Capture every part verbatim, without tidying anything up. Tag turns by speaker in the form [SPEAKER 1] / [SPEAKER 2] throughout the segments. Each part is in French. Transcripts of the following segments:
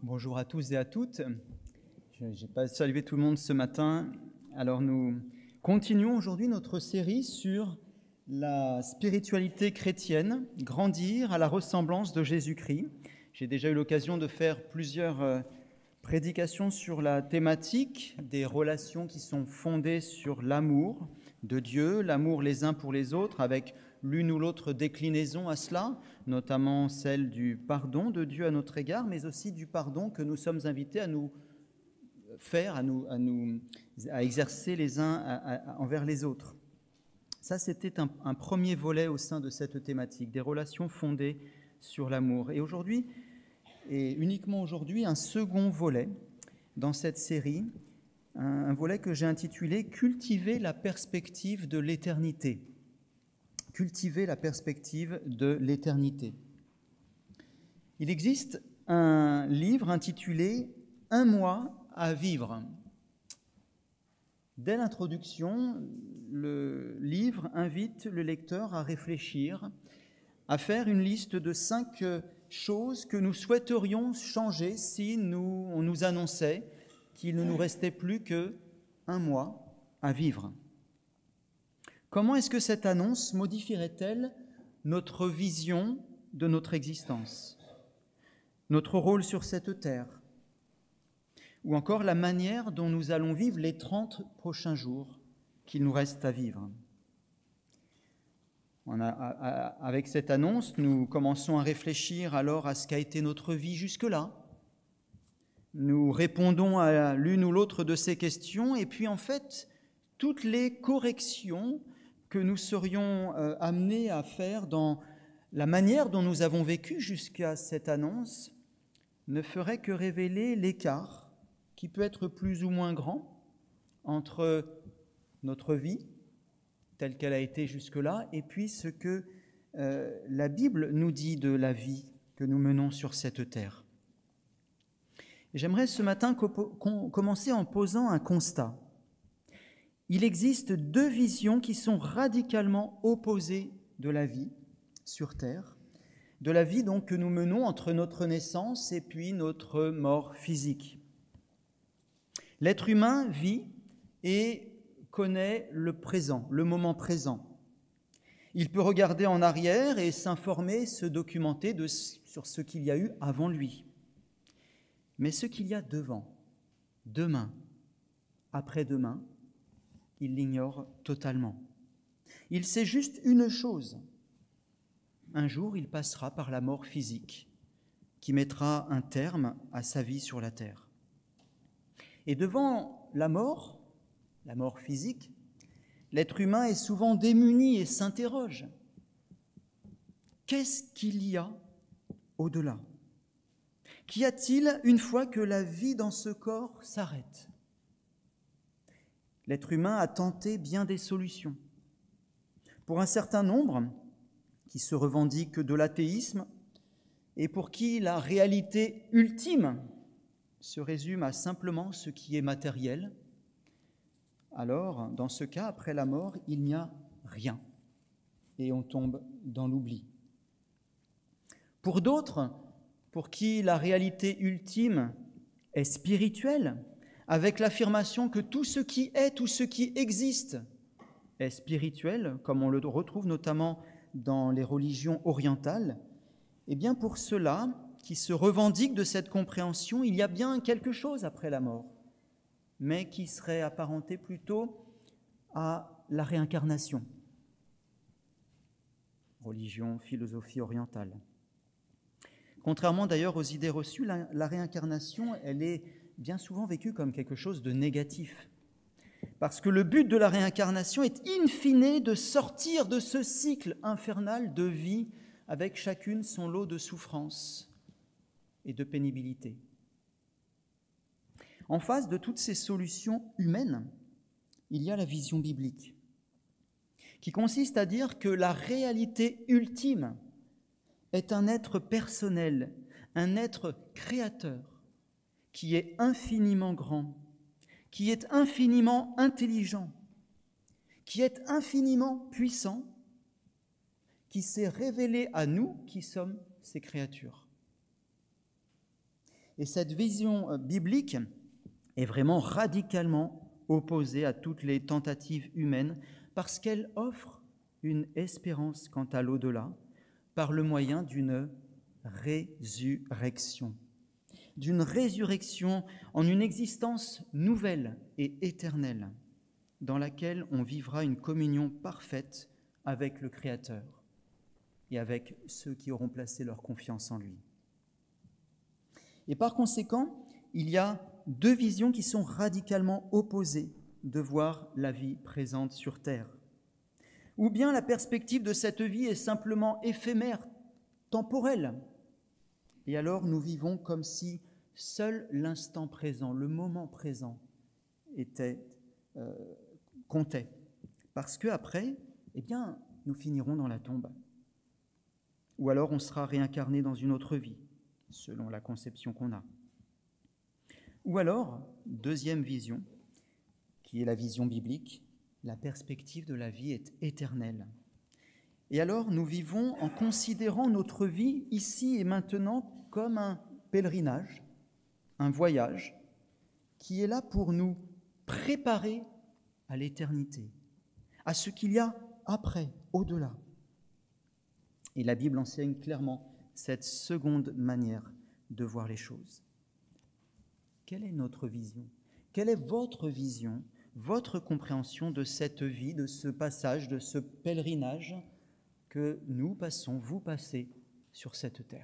[SPEAKER 1] Bonjour à tous et à toutes. Je n'ai pas salué tout le monde ce matin. Alors nous continuons aujourd'hui notre série sur la spiritualité chrétienne, grandir à la ressemblance de Jésus-Christ. J'ai déjà eu l'occasion de faire plusieurs prédications sur la thématique des relations qui sont fondées sur l'amour de Dieu, l'amour les uns pour les autres, avec l'une ou l'autre déclinaison à cela, notamment celle du pardon de Dieu à notre égard, mais aussi du pardon que nous sommes invités à nous faire, à, nous, à, nous, à exercer les uns à, à, envers les autres. Ça, c'était un, un premier volet au sein de cette thématique, des relations fondées sur l'amour. Et aujourd'hui, et uniquement aujourd'hui, un second volet dans cette série, un, un volet que j'ai intitulé « Cultiver la perspective de l'éternité ». Cultiver la perspective de l'éternité. Il existe un livre intitulé « Un mois à vivre ». Dès l'introduction, le livre invite le lecteur à réfléchir, à faire une liste de cinq choses que nous souhaiterions changer si nous, on nous annonçait qu'il ne nous restait plus qu'un mois à vivre. Comment est-ce que cette annonce modifierait-elle notre vision de notre existence, notre rôle sur cette terre, ou encore la manière dont nous allons vivre les trente prochains jours qu'il nous reste à vivre? On a, à, à, avec cette annonce, nous commençons à réfléchir alors à ce qu'a été notre vie jusque-là. Nous répondons à l'une ou l'autre de ces questions, et puis en fait, toutes les corrections que nous serions euh, amenés à faire dans la manière dont nous avons vécu jusqu'à cette annonce ne feraient que révéler l'écart qui peut être plus ou moins grand entre notre vie telle qu'elle a été jusque-là et puis ce que euh, la Bible nous dit de la vie que nous menons sur cette terre. Et j'aimerais ce matin co- com- commencer en posant un constat. Il existe deux visions qui sont radicalement opposées de la vie sur terre, de la vie donc que nous menons entre notre naissance et puis notre mort physique. L'être humain vit et connaît le présent, le moment présent. Il peut regarder en arrière et s'informer, se documenter de, sur ce qu'il y a eu avant lui. Mais ce qu'il y a devant, demain, après-demain, il l'ignore totalement. Il sait juste une chose. Un jour, il passera par la mort physique qui mettra un terme à sa vie sur la terre. Et devant la mort, la mort physique, l'être humain est souvent démuni et s'interroge. Qu'est-ce qu'il y a au-delà? Qu'y a-t-il une fois que la vie dans ce corps s'arrête? L'être humain a tenté bien des solutions. Pour un certain nombre qui se revendiquent de l'athéisme et pour qui la réalité ultime se résume à simplement ce qui est matériel, alors, dans ce cas, après la mort, il n'y a rien et on tombe dans l'oubli. Pour d'autres, pour qui la réalité ultime est spirituelle, avec l'affirmation que tout ce qui est, tout ce qui existe est spirituel, comme on le retrouve notamment dans les religions orientales, eh bien pour ceux-là qui se revendiquent de cette compréhension, il y a bien quelque chose après la mort, mais qui serait apparenté plutôt à la réincarnation. Religion, philosophie orientale. Contrairement d'ailleurs aux idées reçues, la, la réincarnation, elle est bien souvent vécu comme quelque chose de négatif. Parce que le but de la réincarnation est in fine de sortir de ce cycle infernal de vie avec chacune son lot de souffrances et de pénibilité. En face de toutes ces solutions humaines, il y a la vision biblique, qui consiste à dire que la réalité ultime est un être personnel, un être créateur, qui est infiniment grand, qui est infiniment intelligent, qui est infiniment puissant, qui s'est révélé à nous qui sommes ses créatures. Et cette vision biblique est vraiment radicalement opposée à toutes les tentatives humaines parce qu'elle offre une espérance quant à l'au-delà par le moyen d'une résurrection. D'une résurrection en une existence nouvelle et éternelle dans laquelle on vivra une communion parfaite avec le Créateur et avec ceux qui auront placé leur confiance en lui. Et par conséquent, il y a deux visions qui sont radicalement opposées de voir la vie présente sur terre. Ou bien la perspective de cette vie est simplement éphémère, temporelle, et alors nous vivons comme si seul l'instant présent, le moment présent, était, euh, comptait. Parce qu'après, eh bien, nous finirons dans la tombe. Ou alors on sera réincarné dans une autre vie, selon la conception qu'on a. Ou alors, deuxième vision, qui est la vision biblique, la perspective de la vie est éternelle. Et alors nous vivons en considérant notre vie ici et maintenant comme un pèlerinage, un voyage qui est là pour nous préparer à l'éternité, à ce qu'il y a après, au-delà. Et la Bible enseigne clairement cette seconde manière de voir les choses. Quelle est notre vision ? Quelle est votre vision, votre compréhension de cette vie, de ce passage, de ce pèlerinage que nous passons, vous passez sur cette terre ?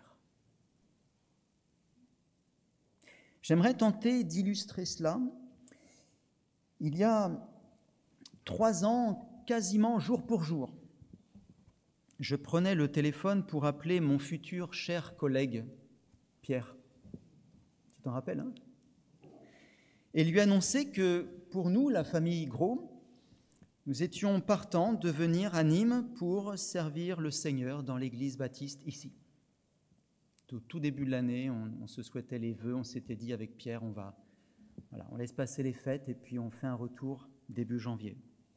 [SPEAKER 1] J'aimerais tenter d'illustrer cela. Il y a trois ans, quasiment jour pour jour, je prenais le téléphone pour appeler mon futur cher collègue, Pierre. Tu t'en rappelles, hein ? Et lui annoncer que pour nous, la famille Gros, nous étions partants de venir à Nîmes pour servir le Seigneur dans l'église baptiste ici. Au tout début de l'année, on, on se souhaitait les vœux, on s'était dit avec Pierre, on va, voilà, on laisse passer les fêtes et puis on fait un retour début janvier.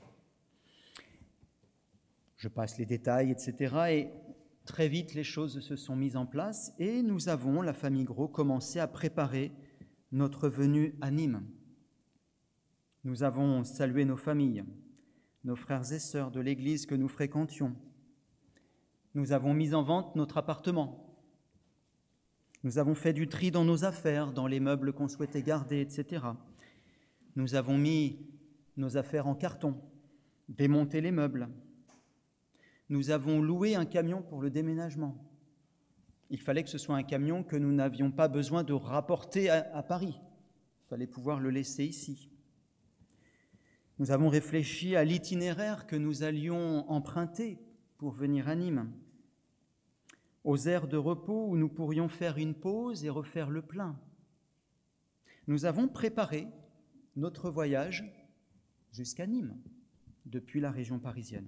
[SPEAKER 1] Je passe les détails, et cetera. Et très vite, les choses se sont mises en place et nous avons, la famille Gros, commencé à préparer notre venue à Nîmes. Nous avons salué nos familles, nos frères et sœurs de l'église que nous fréquentions. Nous avons mis en vente notre appartement. Nous avons fait du tri dans nos affaires, dans les meubles qu'on souhaitait garder, et cetera. Nous avons mis nos affaires en carton, démonté les meubles. Nous avons loué un camion pour le déménagement. Il fallait que ce soit un camion que nous n'avions pas besoin de rapporter à, à Paris. Il fallait pouvoir le laisser ici. Nous avons réfléchi à l'itinéraire que nous allions emprunter pour venir à Nîmes, aux aires de repos où nous pourrions faire une pause et refaire le plein. Nous avons préparé notre voyage jusqu'à Nîmes, depuis la région parisienne.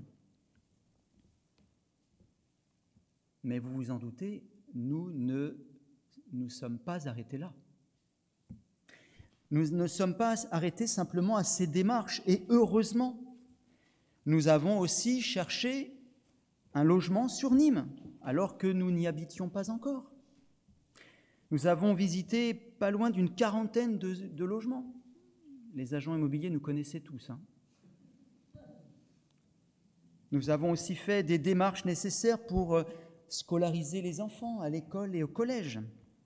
[SPEAKER 1] Mais vous vous en doutez, nous ne nous sommes pas arrêtés là. Nous ne sommes pas arrêtés simplement à ces démarches, et heureusement, nous avons aussi cherché un logement sur Nîmes, alors que nous n'y habitions pas encore. Nous avons visité pas loin d'une quarantaine de, de logements. Les agents immobiliers nous connaissaient tous. Hein. Nous avons aussi fait des démarches nécessaires pour scolariser les enfants à l'école et au collège.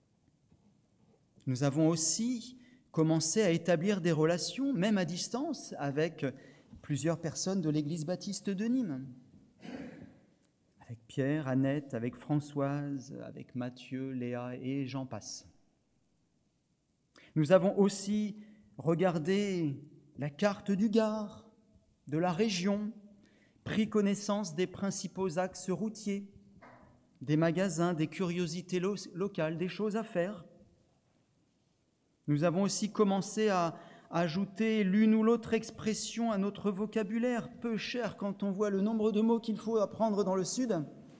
[SPEAKER 1] Nous avons aussi commencé à établir des relations, même à distance, avec plusieurs personnes de l'église baptiste de Nîmes. Avec Pierre, Annette, avec Françoise, avec Mathieu, Léa et j'en passe. Nous avons aussi regardé la carte du Gard, de la région, pris connaissance des principaux axes routiers, des magasins, des curiosités lo- locales, des choses à faire. Nous avons aussi commencé à ajouter l'une ou l'autre expression à notre vocabulaire, peu cher quand on voit le nombre de mots qu'il faut apprendre dans le Sud.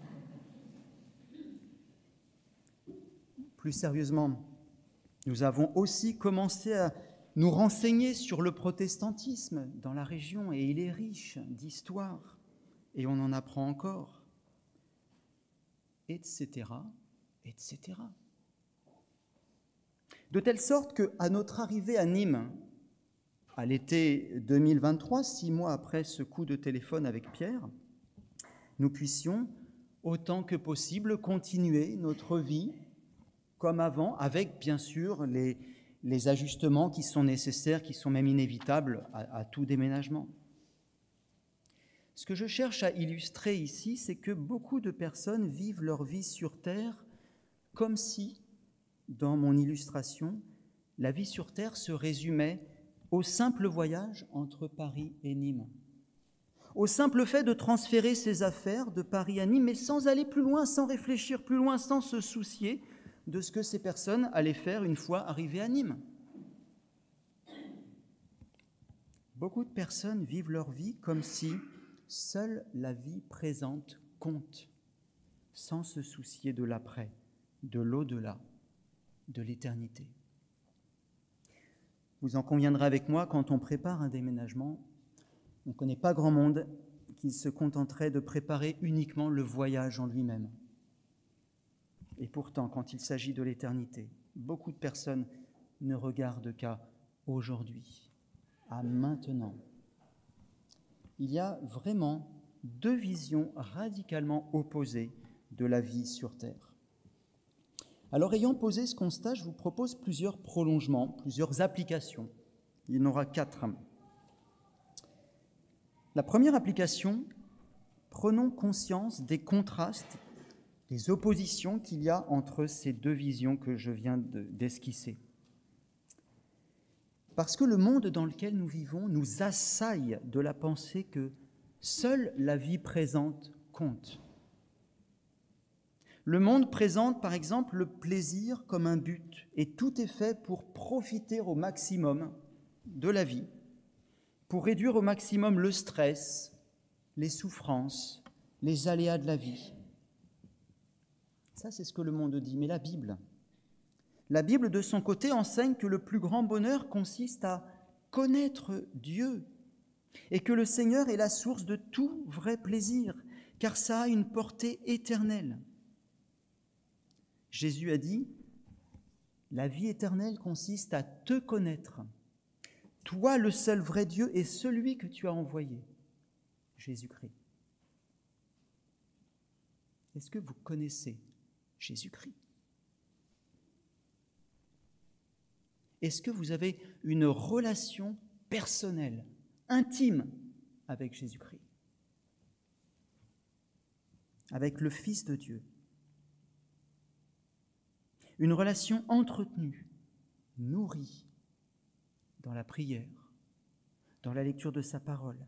[SPEAKER 1] Plus sérieusement, nous avons aussi commencé à nous renseigner sur le protestantisme dans la région, et il est riche d'histoire, et on en apprend encore, et cetera, et cetera. De telle sorte qu'à notre arrivée à Nîmes, à l'été deux mille vingt-trois, six mois après ce coup de téléphone avec Pierre, nous puissions, autant que possible, continuer notre vie comme avant, avec bien sûr les, les ajustements qui sont nécessaires, qui sont même inévitables à, à tout déménagement. Ce que je cherche à illustrer ici, c'est que beaucoup de personnes vivent leur vie sur Terre comme si, dans mon illustration, la vie sur Terre se résumait au simple voyage entre Paris et Nîmes, au simple fait de transférer ses affaires de Paris à Nîmes, mais sans aller plus loin, sans réfléchir plus loin, sans se soucier de ce que ces personnes allaient faire une fois arrivées à Nîmes. Beaucoup de personnes vivent leur vie comme si seule la vie présente compte, sans se soucier de l'après, de l'au-delà, de l'éternité. Vous en conviendrez avec moi, quand on prépare un déménagement, on ne connaît pas grand monde qui se contenterait de préparer uniquement le voyage en lui-même. Et pourtant, quand il s'agit de l'éternité, beaucoup de personnes ne regardent qu'à aujourd'hui, à maintenant. Il y a vraiment deux visions radicalement opposées de la vie sur Terre. Alors, ayant posé ce constat, je vous propose plusieurs prolongements, plusieurs applications. Il y en aura quatre. La première application, prenons conscience des contrastes, des oppositions qu'il y a entre ces deux visions que je viens de, d'esquisser. Parce que le monde dans lequel nous vivons nous assaille de la pensée que seule la vie présente compte. Le monde présente, par exemple, le plaisir comme un but, et tout est fait pour profiter au maximum de la vie, pour réduire au maximum le stress, les souffrances, les aléas de la vie. Ça, c'est ce que le monde dit, mais la Bible, la Bible, de son côté, enseigne que le plus grand bonheur consiste à connaître Dieu et que le Seigneur est la source de tout vrai plaisir, car ça a une portée éternelle. Jésus a dit, « La vie éternelle consiste à te connaître, toi le seul vrai Dieu et celui que tu as envoyé, Jésus-Christ. » Est-ce que vous connaissez Jésus-Christ? Est-ce que vous avez une relation personnelle, intime avec Jésus-Christ, avec le Fils de Dieu? Une relation entretenue, nourrie dans la prière, dans la lecture de sa parole.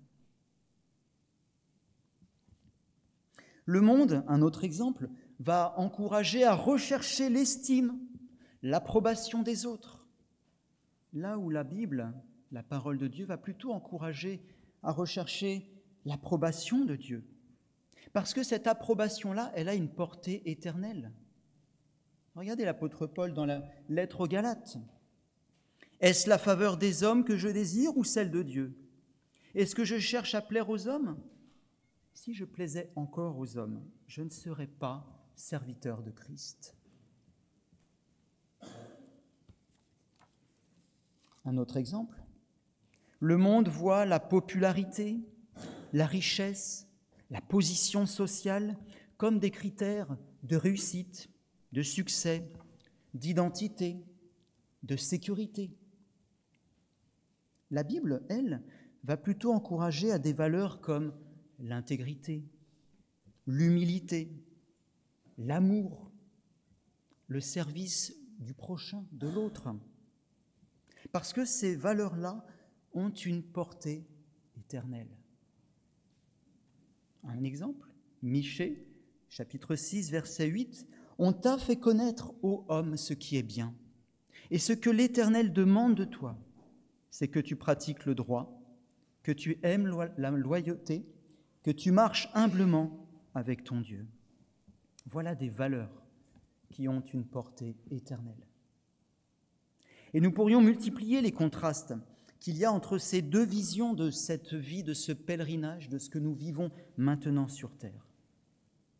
[SPEAKER 1] Le monde, un autre exemple, va encourager à rechercher l'estime, l'approbation des autres. Là où la Bible, la parole de Dieu, va plutôt encourager à rechercher l'approbation de Dieu. Parce que cette approbation-là, elle a une portée éternelle. Regardez l'apôtre Paul dans la lettre aux Galates. Est-ce la faveur des hommes que je désire ou celle de Dieu? Est-ce que je cherche à plaire aux hommes? Si je plaisais encore aux hommes, je ne serais pas serviteur de Christ. Un autre exemple. Le monde voit la popularité, la richesse, la position sociale comme des critères de réussite, de succès, d'identité, de sécurité. La Bible, elle, va plutôt encourager à des valeurs comme l'intégrité, l'humilité, l'amour, le service du prochain, de l'autre. Parce que ces valeurs-là ont une portée éternelle. Un exemple, Michée, chapitre six, verset huit, « On t'a fait connaître, ô homme, ce qui est bien, et ce que l'Éternel demande de toi, c'est que tu pratiques le droit, que tu aimes la loyauté, que tu marches humblement avec ton Dieu. » Voilà des valeurs qui ont une portée éternelle. Et nous pourrions multiplier les contrastes qu'il y a entre ces deux visions de cette vie, de ce pèlerinage, de ce que nous vivons maintenant sur terre.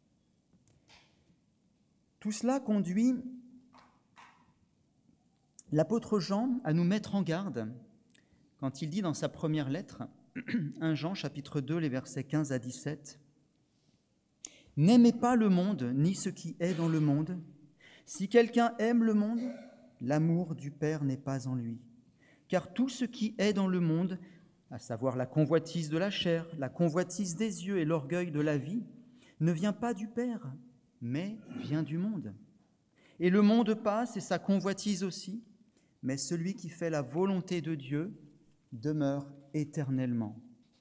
[SPEAKER 1] Tout cela conduit l'apôtre Jean à nous mettre en garde quand il dit dans sa première lettre, premier Jean chapitre deux, les versets quinze à dix-sept, « N'aimez pas le monde, ni ce qui est dans le monde. Si quelqu'un aime le monde, l'amour du Père n'est pas en lui. Car tout ce qui est dans le monde, à savoir la convoitise de la chair, la convoitise des yeux et l'orgueil de la vie, ne vient pas du Père, mais vient du monde. Et le monde passe et sa convoitise aussi, mais celui qui fait la volonté de Dieu demeure éternellement. »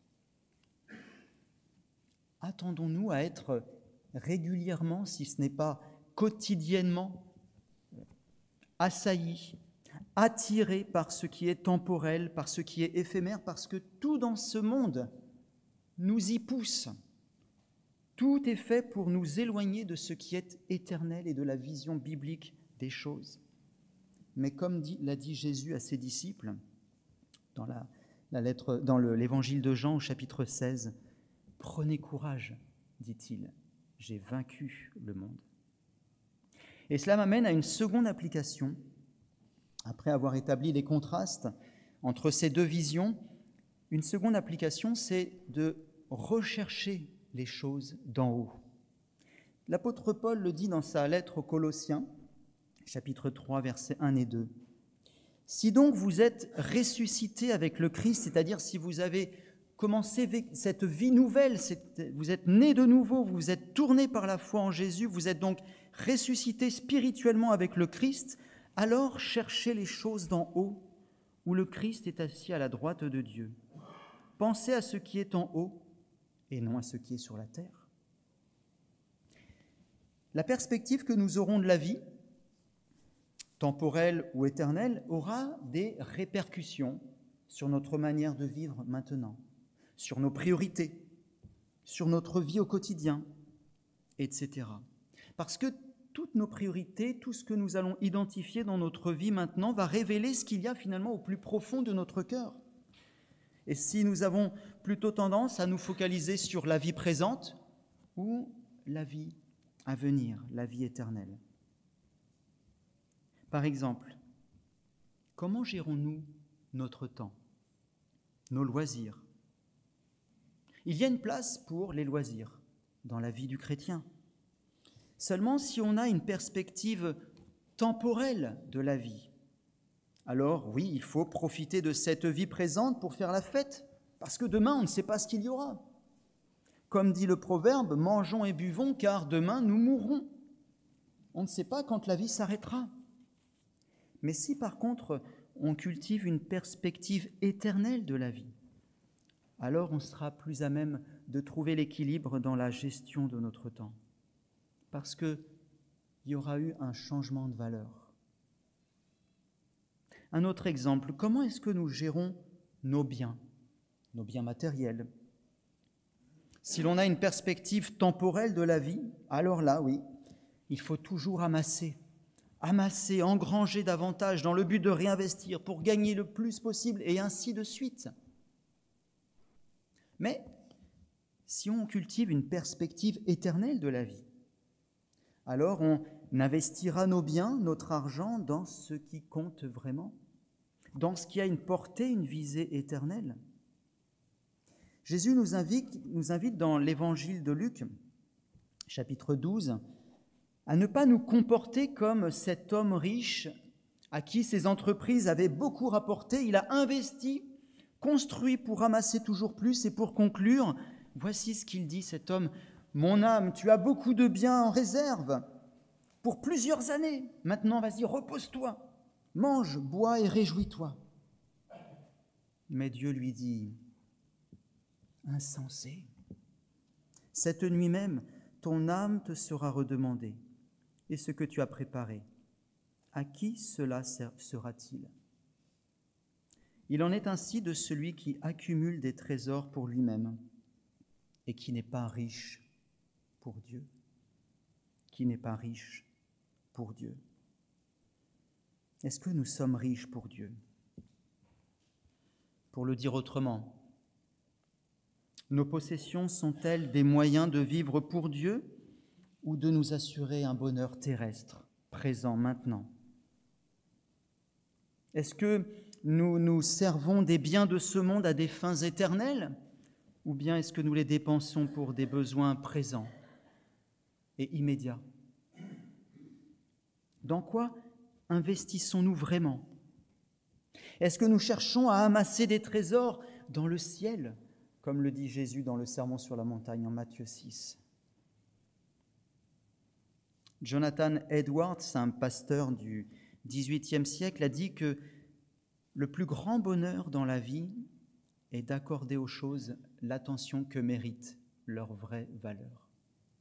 [SPEAKER 1] Attendons-nous à être régulièrement, si ce n'est pas quotidiennement, assaillis, attirés par ce qui est temporel, par ce qui est éphémère, parce que tout dans ce monde nous y pousse. Tout est fait pour nous éloigner de ce qui est éternel et de la vision biblique des choses. Mais comme dit, l'a dit Jésus à ses disciples, dans, la, la lettre, dans le, l'évangile de Jean au chapitre seize, « Prenez courage, dit-il, j'ai vaincu le monde. » Et cela m'amène à une seconde application. Après avoir établi les contrastes entre ces deux visions, une seconde application, c'est de rechercher les choses d'en haut. L'apôtre Paul le dit dans sa lettre aux Colossiens, chapitre trois, versets un et deux. « Si donc vous êtes ressuscités avec le Christ, c'est-à-dire si vous avez commencé cette vie nouvelle, vous êtes nés de nouveau, vous vous êtes tournés par la foi en Jésus, vous êtes donc ressuscités spirituellement avec le Christ, alors cherchez les choses d'en haut, où le Christ est assis à la droite de Dieu. Pensez à ce qui est en haut et non à ce qui est sur la terre. » La perspective que nous aurons de la vie, temporelle ou éternelle, aura des répercussions sur notre manière de vivre maintenant, sur nos priorités, sur notre vie au quotidien, et cetera. Parce que toutes nos priorités, tout ce que nous allons identifier dans notre vie maintenant va révéler ce qu'il y a finalement au plus profond de notre cœur. Et si nous avons plutôt tendance à nous focaliser sur la vie présente ou la vie à venir, la vie éternelle. Par exemple, comment gérons-nous notre temps, nos loisirs ? Il y a une place pour les loisirs dans la vie du chrétien. Seulement si on a une perspective temporelle de la vie, alors oui, il faut profiter de cette vie présente pour faire la fête, parce que demain, on ne sait pas ce qu'il y aura. Comme dit le proverbe, « Mangeons et buvons, car demain nous mourrons. » On ne sait pas quand la vie s'arrêtera. Mais si par contre, on cultive une perspective éternelle de la vie, alors on sera plus à même de trouver l'équilibre dans la gestion de notre temps. Parce qu'il y aura eu un changement de valeur. Un autre exemple, comment est-ce que nous gérons nos biens, nos biens matériels ? Si l'on a une perspective temporelle de la vie, alors là, oui, il faut toujours amasser, amasser, engranger davantage dans le but de réinvestir pour gagner le plus possible et ainsi de suite. Mais si on cultive une perspective éternelle de la vie, alors on investira nos biens, notre argent, dans ce qui compte vraiment, dans ce qui a une portée, une visée éternelle. Jésus nous invite, nous invite dans l'évangile de Luc, chapitre douze, à ne pas nous comporter comme cet homme riche à qui ses entreprises avaient beaucoup rapporté. Il a investi, construit pour ramasser toujours plus et pour conclure, voici ce qu'il dit cet homme, « Mon âme, tu as beaucoup de biens en réserve pour plusieurs années. Maintenant, vas-y, repose-toi, mange, bois et réjouis-toi. » Mais Dieu lui dit, « Insensé, cette nuit même, ton âme te sera redemandée, et ce que tu as préparé, à qui cela sera-t-il ? Il en est ainsi de celui qui accumule des trésors pour lui-même et qui n'est pas riche pour Dieu. Qui n'est pas riche pour Dieu. Est-ce que nous sommes riches pour Dieu ? Pour le dire autrement, nos possessions sont-elles des moyens de vivre pour Dieu ou de nous assurer un bonheur terrestre, présent maintenant ? Est-ce que nous nous servons des biens de ce monde à des fins éternelles, ou bien est-ce que nous les dépensons pour des besoins présents et immédiats? Dans quoi investissons-nous vraiment? Est-ce que nous cherchons à amasser des trésors dans le ciel, comme le dit Jésus dans le Sermon sur la montagne en Matthieu six? Jonathan Edwards, un pasteur du dix-huitième siècle, a dit que le plus grand bonheur dans la vie est d'accorder aux choses l'attention que méritent leur vraie valeur.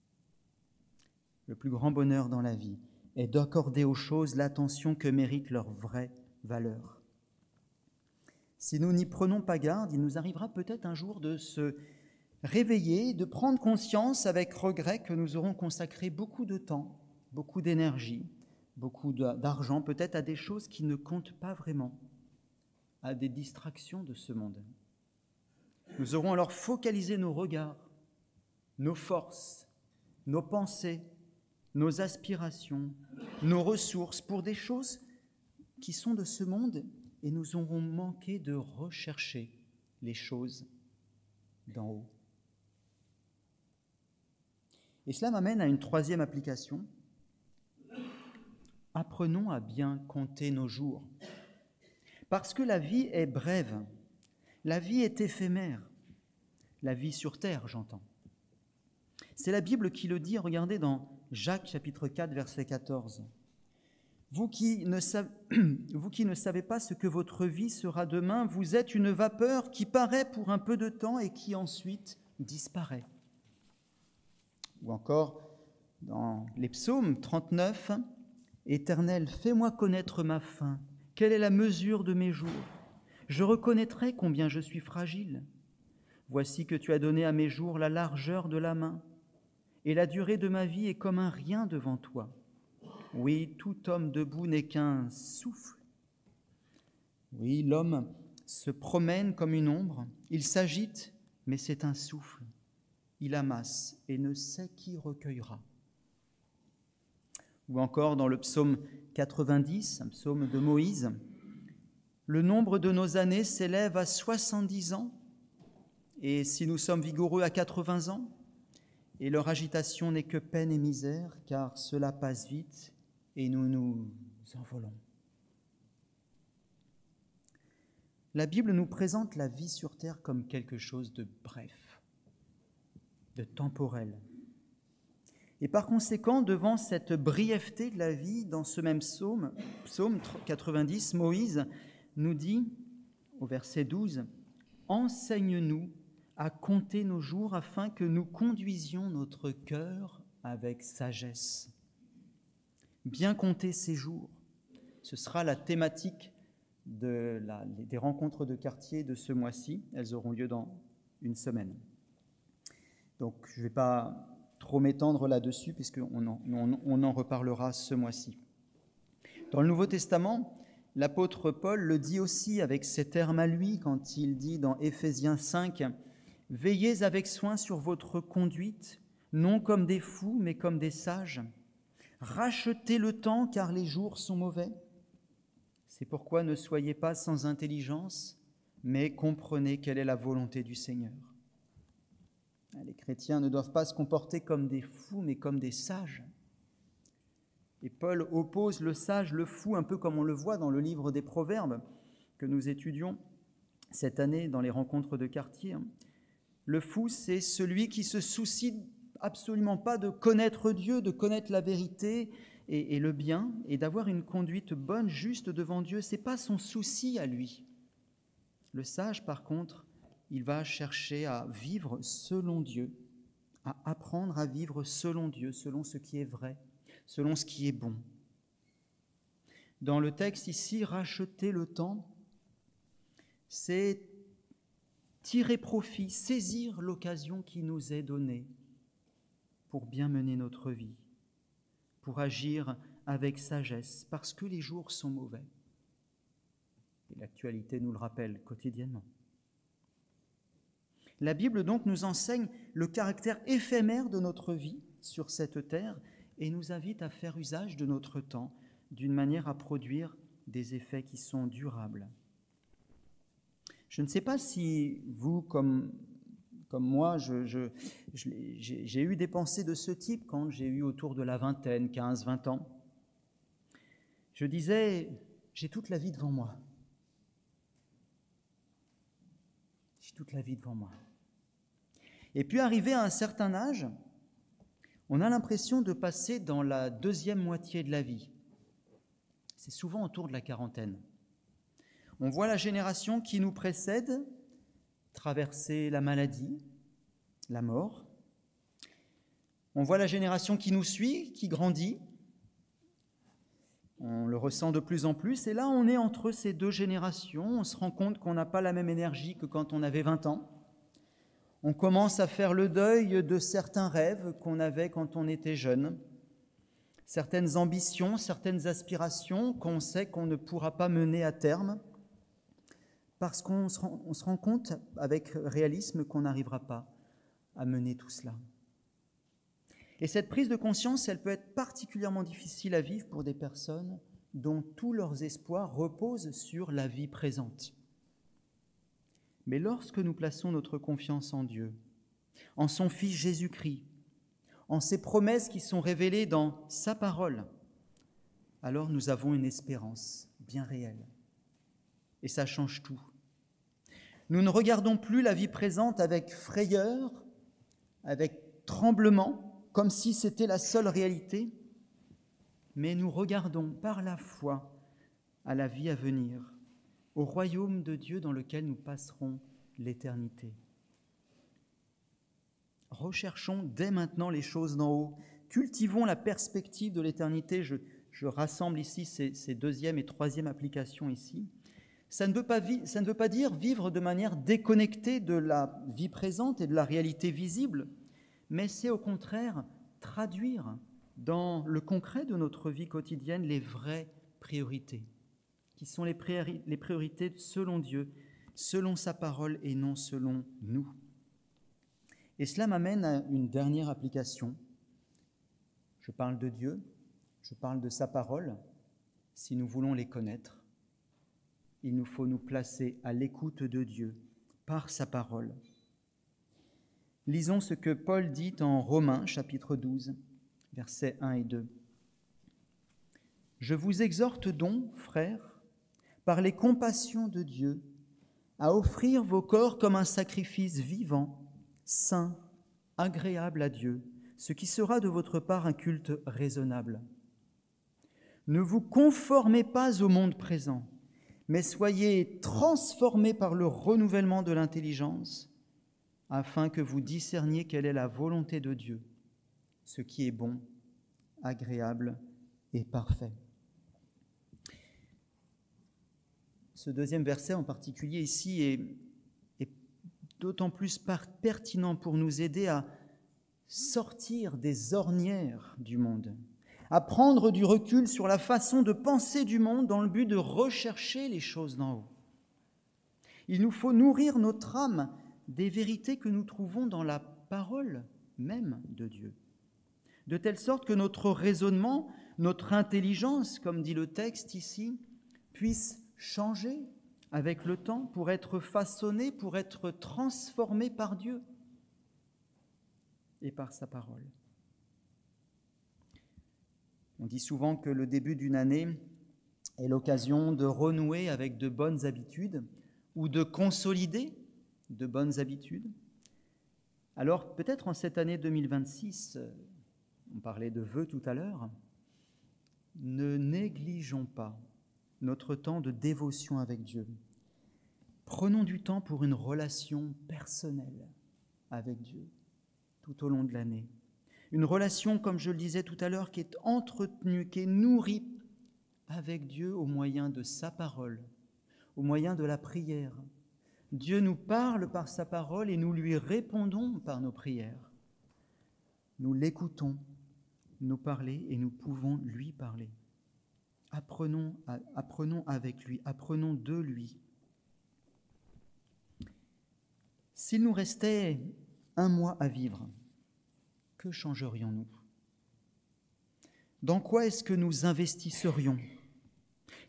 [SPEAKER 1] Le plus grand bonheur dans la vie est d'accorder aux choses l'attention que méritent leur vraie valeur. Si nous n'y prenons pas garde, il nous arrivera peut-être un jour de se réveiller, de prendre conscience avec regret que nous aurons consacré beaucoup de temps, beaucoup d'énergie, beaucoup d'argent, peut-être à des choses qui ne comptent pas vraiment, à des distractions de ce monde. Nous aurons alors focalisé nos regards, nos forces, nos pensées, nos aspirations, nos ressources pour des choses qui sont de ce monde, et nous aurons manqué de rechercher les choses d'en haut. Et cela m'amène à une troisième application. Apprenons à bien compter nos jours. Parce que la vie est brève, la vie est éphémère, la vie sur terre, j'entends. C'est la Bible qui le dit, regardez dans Jacques chapitre quatre, verset quatorze. Vous qui ne savez, vous qui ne savez pas ce que votre vie sera demain, vous êtes une vapeur qui paraît pour un peu de temps et qui ensuite disparaît. Ou encore dans les psaumes trente-neuf, Éternel, fais-moi connaître ma fin. Quelle est la mesure de mes jours? Je reconnaîtrai combien je suis fragile. Voici que tu as donné à mes jours la largeur de la main, et la durée de ma vie est comme un rien devant toi. Oui, tout homme debout n'est qu'un souffle. Oui, l'homme se promène comme une ombre, il s'agite, mais c'est un souffle. Il amasse et ne sait qui recueillera. Ou encore dans le psaume quatre-vingt-dix, un psaume de Moïse, le nombre de nos années s'élève à soixante-dix ans, et si nous sommes vigoureux à quatre-vingts ans, et leur agitation n'est que peine et misère, car cela passe vite et nous nous envolons. La Bible nous présente la vie sur terre comme quelque chose de bref, de temporel. Et par conséquent, devant cette brièveté de la vie, dans ce même psaume, psaume quatre-vingt-dix, Moïse nous dit, au verset douze, « Enseigne-nous à compter nos jours afin que nous conduisions notre cœur avec sagesse. » Bien compter ces jours, ce sera la thématique de la, des rencontres de quartier de ce mois-ci. Elles auront lieu dans une semaine. Donc, je ne vais pas trop m'étendre là-dessus, puisqu'on en, on, on en reparlera ce mois-ci. Dans le Nouveau Testament, l'apôtre Paul le dit aussi avec ses termes à lui, quand il dit dans Éphésiens cinq, « Veillez avec soin sur votre conduite, non comme des fous, mais comme des sages. Rachetez le temps, car les jours sont mauvais. C'est pourquoi ne soyez pas sans intelligence, mais comprenez quelle est la volonté du Seigneur. » Les chrétiens ne doivent pas se comporter comme des fous, mais comme des sages. Et Paul oppose le sage, le fou, un peu comme on le voit dans le livre des Proverbes que nous étudions cette année dans les rencontres de quartier. Le fou, c'est celui qui se soucie absolument pas de connaître Dieu, de connaître la vérité et, et le bien, et d'avoir une conduite bonne, juste devant Dieu. Ce n'est pas son souci à lui. Le sage, par contre, il va chercher à vivre selon Dieu, à apprendre à vivre selon Dieu, selon ce qui est vrai, selon ce qui est bon. Dans le texte ici, racheter le temps, c'est tirer profit, saisir l'occasion qui nous est donnée pour bien mener notre vie, pour agir avec sagesse, parce que les jours sont mauvais. Et l'actualité nous le rappelle quotidiennement. La Bible donc nous enseigne le caractère éphémère de notre vie sur cette terre et nous invite à faire usage de notre temps d'une manière à produire des effets qui sont durables. Je ne sais pas si vous, comme, comme moi, je, je, je, j'ai, j'ai eu des pensées de ce type quand j'ai eu autour de la vingtaine, quinze, vingt ans. Je disais, j'ai toute la vie devant moi. J'ai toute la vie devant moi. Et puis, arrivé à un certain âge, on a l'impression de passer dans la deuxième moitié de la vie. C'est souvent autour de la quarantaine. On voit la génération qui nous précède traverser la maladie, la mort. On voit la génération qui nous suit, qui grandit. On le ressent de plus en plus. Et là, on est entre ces deux générations. On se rend compte qu'on n'a pas la même énergie que quand on avait vingt ans. On commence à faire le deuil de certains rêves qu'on avait quand on était jeune, certaines ambitions, certaines aspirations qu'on sait qu'on ne pourra pas mener à terme, parce qu'on se rend, on se rend compte avec réalisme qu'on n'arrivera pas à mener tout cela. Et cette prise de conscience, elle peut être particulièrement difficile à vivre pour des personnes dont tous leurs espoirs reposent sur la vie présente. Mais lorsque nous plaçons notre confiance en Dieu, en son Fils Jésus-Christ, en ses promesses qui sont révélées dans sa parole, alors nous avons une espérance bien réelle. Et ça change tout. Nous ne regardons plus la vie présente avec frayeur, avec tremblement, comme si c'était la seule réalité, mais nous regardons par la foi à la vie à venir, au royaume de Dieu dans lequel nous passerons l'éternité. Recherchons dès maintenant les choses d'en haut, cultivons la perspective de l'éternité. Je, je rassemble ici ces, ces deuxième et troisième applications ici. Ça ne veut pas vi- ça ne veut pas dire vivre de manière déconnectée de la vie présente et de la réalité visible, mais c'est au contraire traduire dans le concret de notre vie quotidienne les vraies priorités, qui sont les, priori- les priorités selon Dieu, selon sa parole et non selon nous. Et cela m'amène à une dernière application. Je parle de Dieu, je parle de sa parole. Si nous voulons les connaître, il nous faut nous placer à l'écoute de Dieu par sa parole. Lisons ce que Paul dit en Romains, chapitre douze, versets un et deux. « Je vous exhorte donc, frères, par les compassions de Dieu, à offrir vos corps comme un sacrifice vivant, saint, agréable à Dieu, ce qui sera de votre part un culte raisonnable. Ne vous conformez pas au monde présent, mais soyez transformés par le renouvellement de l'intelligence, afin que vous discerniez quelle est la volonté de Dieu, ce qui est bon, agréable et parfait. » Ce deuxième verset en particulier ici est, est d'autant plus pertinent pour nous aider à sortir des ornières du monde, à prendre du recul sur la façon de penser du monde dans le but de rechercher les choses d'en haut. Il nous faut nourrir notre âme des vérités que nous trouvons dans la parole même de Dieu, de telle sorte que notre raisonnement, notre intelligence, comme dit le texte ici, puisse changer avec le temps pour être façonné, pour être transformé par Dieu et par sa parole. On dit souvent que le début d'une année est l'occasion de renouer avec de bonnes habitudes ou de consolider de bonnes habitudes. Alors peut-être en cette année deux mille vingt-six, on parlait de vœux tout à l'heure, ne négligeons pas notre temps de dévotion avec Dieu. Prenons du temps pour une relation personnelle avec Dieu tout au long de l'année. Une relation, comme je le disais tout à l'heure, qui est entretenue, qui est nourrie avec Dieu au moyen de sa parole, au moyen de la prière. Dieu nous parle par sa parole et nous lui répondons par nos prières. Nous l'écoutons nous parler et nous pouvons lui parler. Apprenons, à, apprenons avec lui, apprenons de lui. S'il nous restait un mois à vivre, que changerions-nous ? Dans quoi est-ce que nous investisserions ?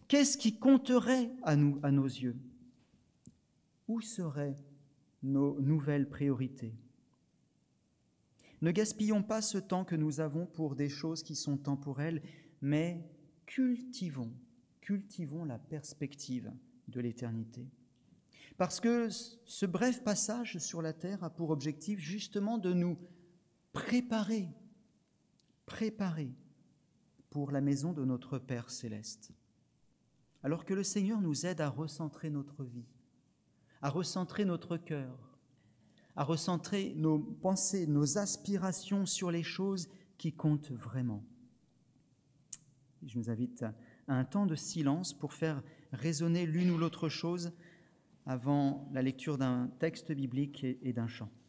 [SPEAKER 1] Qu'est-ce qui compterait à nous, à nos yeux? Où seraient nos nouvelles priorités? Ne gaspillons pas ce temps que nous avons pour des choses qui sont temporelles, mais cultivons, cultivons la perspective de l'éternité. Parce que ce bref passage sur la terre a pour objectif justement de nous préparer, préparer pour la maison de notre Père céleste. Alors que le Seigneur nous aide à recentrer notre vie, à recentrer notre cœur, à recentrer nos pensées, nos aspirations sur les choses qui comptent vraiment. Je vous invite à un temps de silence pour faire résonner l'une ou l'autre chose avant la lecture d'un texte biblique et d'un chant.